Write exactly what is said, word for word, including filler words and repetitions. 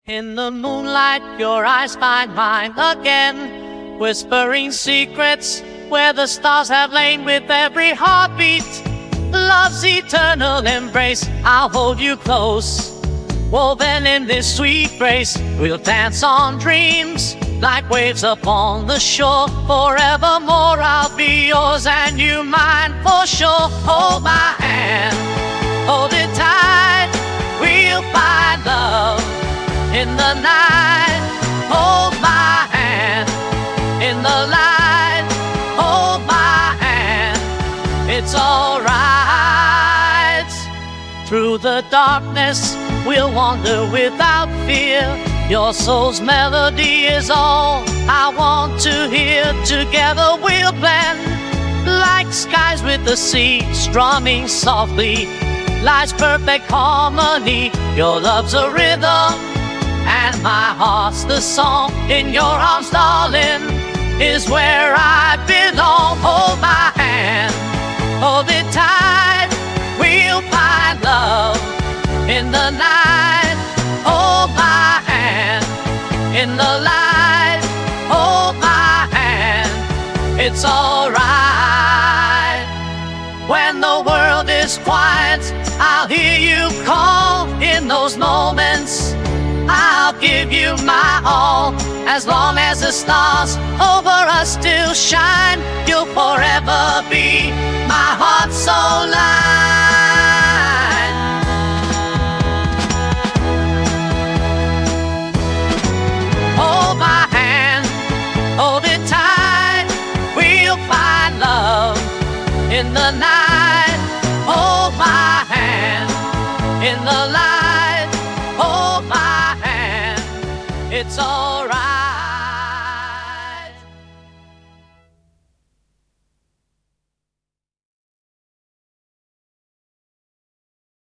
In the moonlight, your eyes find mine again, whispering secrets where the stars have lain with every heartbeat. Love's eternal embrace, I'll hold you close. Woven in this sweet grace, we'll dance on dreams like waves upon the shore. Forevermore, I'll be yours and you mine for sure. Hold my hand, hold it tight, we'll find love in the night. Hold my hand in the light. Hold my hand, it's alright. Through the darkness we'll wander without fear. Your soul's melody is all I want to hear. Together we'll blend like skies with the sea, strumming softly life's perfect harmony. Your love's a rhythm and my heart's the song. In your arms, darling, is where I belong. Hold my hand, hold it tight, we'll find love in the night. Hold my hand in the light. Hold my hand, it's alright. When the world is quiet, I'll hear you call. In those moments I'll give you my all. As long as the stars over us still shine, you'll forever be my heart's soul line. Hold my hand, hold it tight, we'll find love in the night. Hold my hand in the light. Hold my hand, it's alright.